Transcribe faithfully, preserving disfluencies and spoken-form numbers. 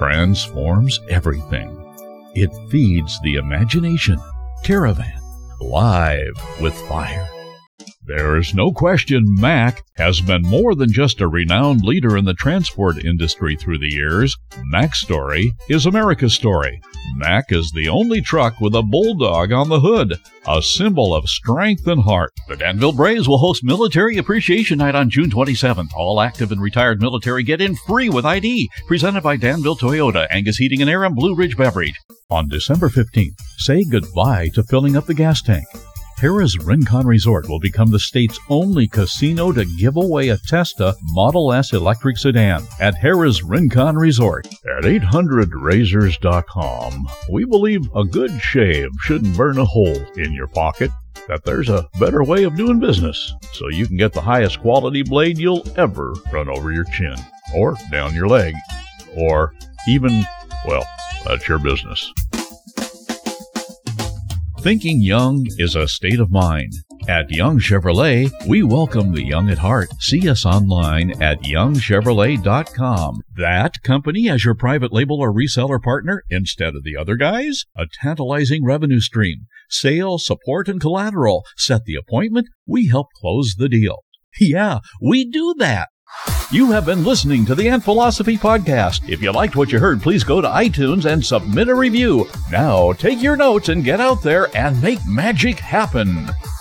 transforms everything. It feeds the imagination. Caravan, live with fire. There is no question Mack has been more than just a renowned leader in the transport industry through the years. Mack's story is America's story. Mack is the only truck with a bulldog on the hood, a symbol of strength and heart. The Danville Braves will host Military Appreciation Night on June twenty-seventh. All active and retired military get in free with I D. Presented by Danville Toyota, Angus Heating and Air, and Blue Ridge Beverage. On December fifteenth, say goodbye to filling up the gas tank. Harrah's Rincon Resort will become the state's only casino to give away a Testa Model S electric sedan at Harrah's Rincon Resort. At eight hundred razors dot com, we believe a good shave shouldn't burn a hole in your pocket, that there's a better way of doing business, so you can get the highest quality blade you'll ever run over your chin, or down your leg, or even, well, that's your business. Thinking young is a state of mind. At Young Chevrolet, we welcome the young at heart. See us online at young chevrolet dot com. That company as your private label or reseller partner instead of the other guys? A tantalizing revenue stream. Sales, support, and collateral. Set the appointment. We help close the deal. Yeah, we do that. You have been listening to the Ant Philosophy Podcast. If you liked what you heard, please go to iTunes and submit a review. Now, take your notes and get out there and make magic happen.